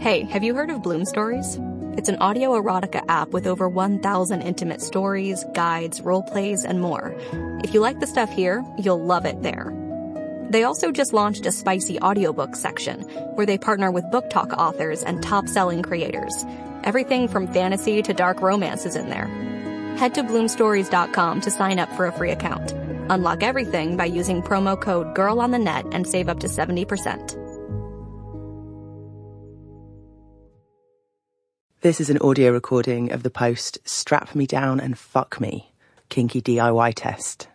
Hey, have you heard of Bloom Stories? It's an audio erotica app with over 1,000 intimate stories, guides, role plays, and more. If you like the stuff here, you'll love it there. They also just launched a spicy audiobook section where they partner with book talk authors and top-selling creators. Everything from fantasy to dark romance is in there. Head to bloomstories.com to sign up for a free account. Unlock everything by using promo code GIRLONTHENET and save up to 70%. This is an audio recording of the post Strap Me Down and Fuck Me, Kinky DIY Test.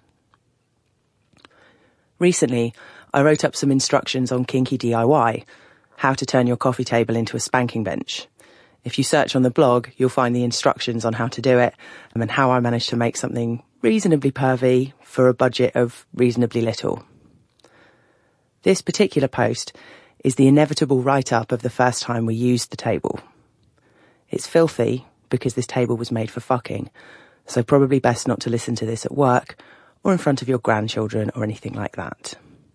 Recently, I wrote up some instructions on Kinky DIY, how to turn your coffee table into a spanking bench. If you search on the blog, you'll find the instructions on how to do it and then how I managed to make something reasonably pervy for a budget of reasonably little. This particular post is the inevitable write-up of the first time we used the table. It's filthy because this table was made for fucking, so probably best not to listen to this at work or in front of your grandchildren or anything like that.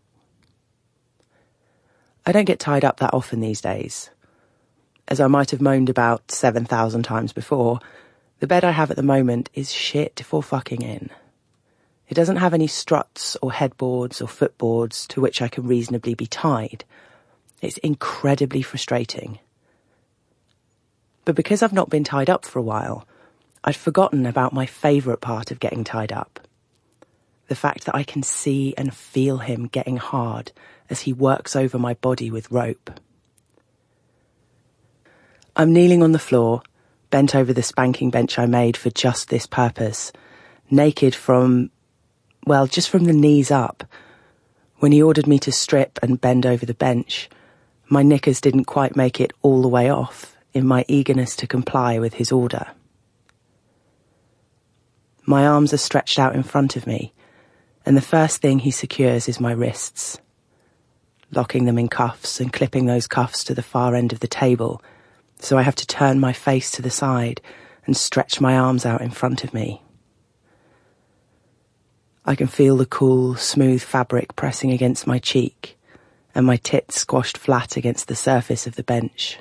I don't get tied up that often these days. As I might have moaned about 7,000 times before, the bed I have at the moment is shit for fucking in. It doesn't have any struts or headboards or footboards to which I can reasonably be tied. It's incredibly frustrating. But because I've not been tied up for a while, I'd forgotten about my favourite part of getting tied up. The fact that I can see and feel him getting hard as he works over my body with rope. I'm kneeling on the floor, bent over the spanking bench I made for just this purpose, naked just from the knees up. When he ordered me to strip and bend over the bench, my knickers didn't quite make it all the way off in my eagerness to comply with his order. My arms are stretched out in front of me, and the first thing he secures is my wrists, locking them in cuffs and clipping those cuffs to the far end of the table, so I have to turn my face to the side and stretch my arms out in front of me. I can feel the cool, smooth fabric pressing against my cheek, and my tits squashed flat against the surface of the bench.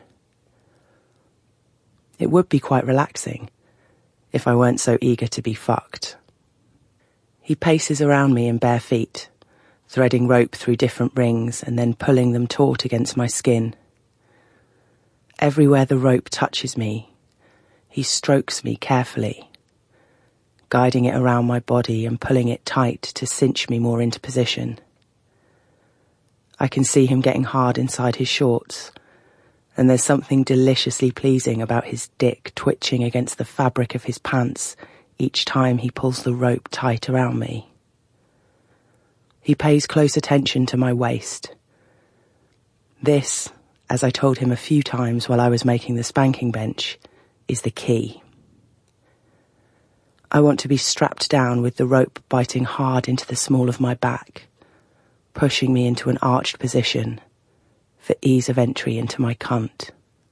It would be quite relaxing if I weren't so eager to be fucked. He paces around me in bare feet, threading rope through different rings and then pulling them taut against my skin. Everywhere the rope touches me, he strokes me carefully, guiding it around my body and pulling it tight to cinch me more into position. I can see him getting hard inside his shorts, and there's something deliciously pleasing about his dick twitching against the fabric of his pants each time he pulls the rope tight around me. He pays close attention to my waist. This, as I told him a few times while I was making the spanking bench, is the key. I want to be strapped down with the rope biting hard into the small of my back, pushing me into an arched position for ease of entry into my cunt.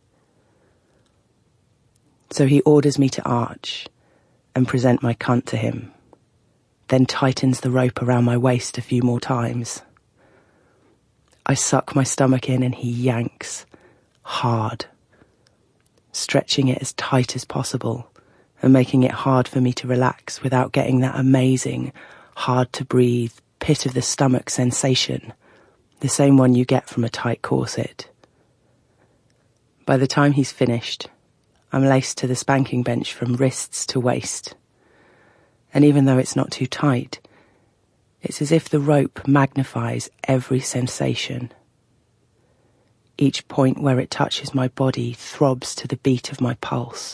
So he orders me to arch and present my cunt to him, then tightens the rope around my waist a few more times. I suck my stomach in and he yanks, hard, stretching it as tight as possible and making it hard for me to relax without getting that amazing, hard-to-breathe, pit-of-the-stomach sensation, the same one you get from a tight corset. By the time he's finished, I'm laced to the spanking bench from wrists to waist. And even though it's not too tight, it's as if the rope magnifies every sensation. Each point where it touches my body throbs to the beat of my pulse.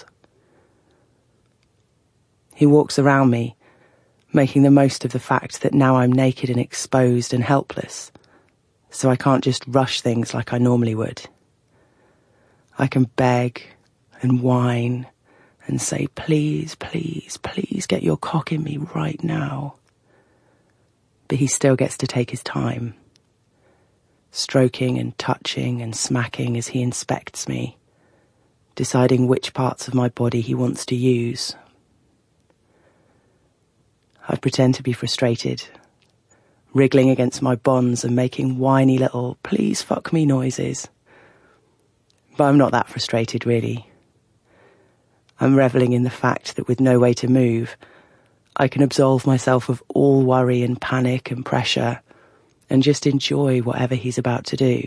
He walks around me, making the most of the fact that now I'm naked and exposed and helpless, so I can't just rush things like I normally would. I can beg and whine and say, please, please, please get your cock in me right now. But he still gets to take his time, stroking and touching and smacking as he inspects me, deciding which parts of my body he wants to use. I pretend to be frustrated, wriggling against my bonds and making whiny little please fuck me noises. But I'm not that frustrated, really. I'm revelling in the fact that with no way to move, I can absolve myself of all worry and panic and pressure and just enjoy whatever he's about to do.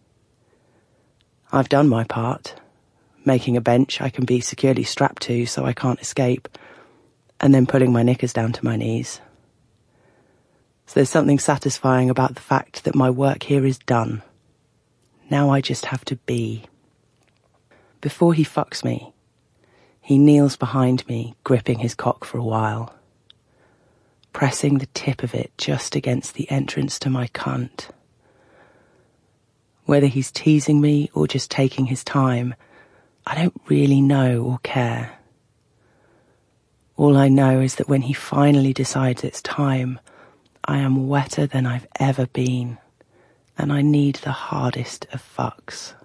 I've done my part, making a bench I can be securely strapped to so I can't escape, and then pulling my knickers down to my knees. So there's something satisfying about the fact that my work here is done. Now I just have to be. Before he fucks me, he kneels behind me, gripping his cock for a while, pressing the tip of it just against the entrance to my cunt. Whether he's teasing me or just taking his time, I don't really know or care. All I know is that when he finally decides it's time, I am wetter than I've ever been, and I need the hardest of fucks.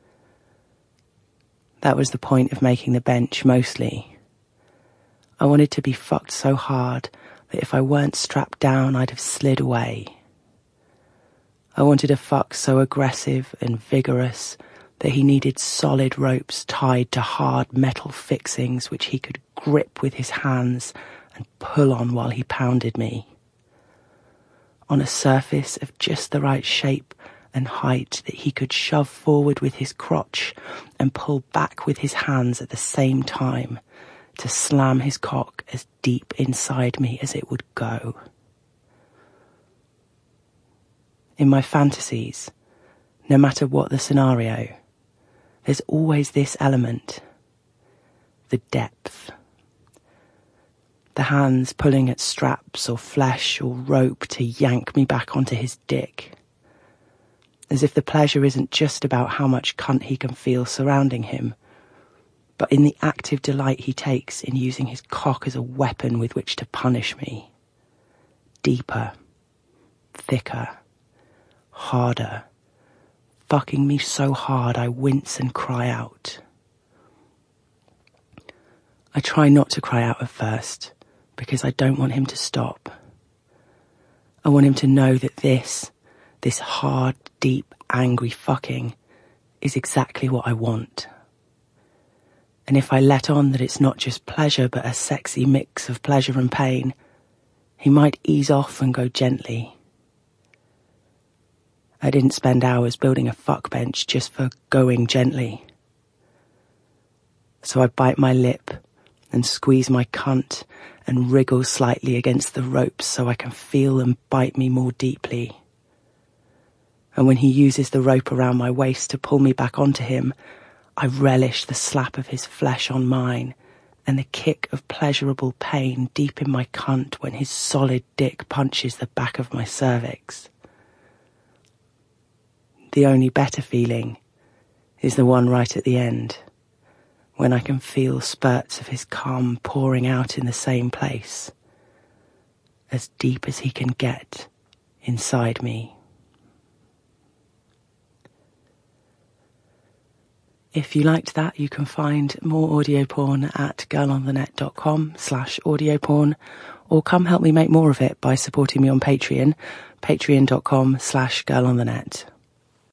That was the point of making the bench, mostly. I wanted to be fucked so hard that if I weren't strapped down, I'd have slid away. I wanted a fuck so aggressive and vigorous that he needed solid ropes tied to hard metal fixings which he could grip with his hands and pull on while he pounded me. On a surface of just the right shape and height that he could shove forward with his crotch and pull back with his hands at the same time to slam his cock as deep inside me as it would go. In my fantasies, no matter what the scenario, there's always this element, the depth. The hands pulling at straps or flesh or rope to yank me back onto his dick. As if the pleasure isn't just about how much cunt he can feel surrounding him, but in the active delight he takes in using his cock as a weapon with which to punish me. Deeper, thicker, harder, fucking me so hard I wince and cry out. I try not to cry out at first, because I don't want him to stop. I want him to know that this hard, deep, angry fucking is exactly what I want. And if I let on that it's not just pleasure but a sexy mix of pleasure and pain, he might ease off and go gently. I didn't spend hours building a fuck bench just for going gently. So I bite my lip and squeeze my cunt and wriggle slightly against the ropes so I can feel them bite me more deeply. And when he uses the rope around my waist to pull me back onto him, I relish the slap of his flesh on mine and the kick of pleasurable pain deep in my cunt when his solid dick punches the back of my cervix. The only better feeling is the one right at the end, when I can feel spurts of his cum pouring out in the same place, as deep as he can get inside me. If you liked that, you can find more audio porn at girlonthenet.com/audioporn, or come help me make more of it by supporting me on Patreon, patreon.com/girlonthenet.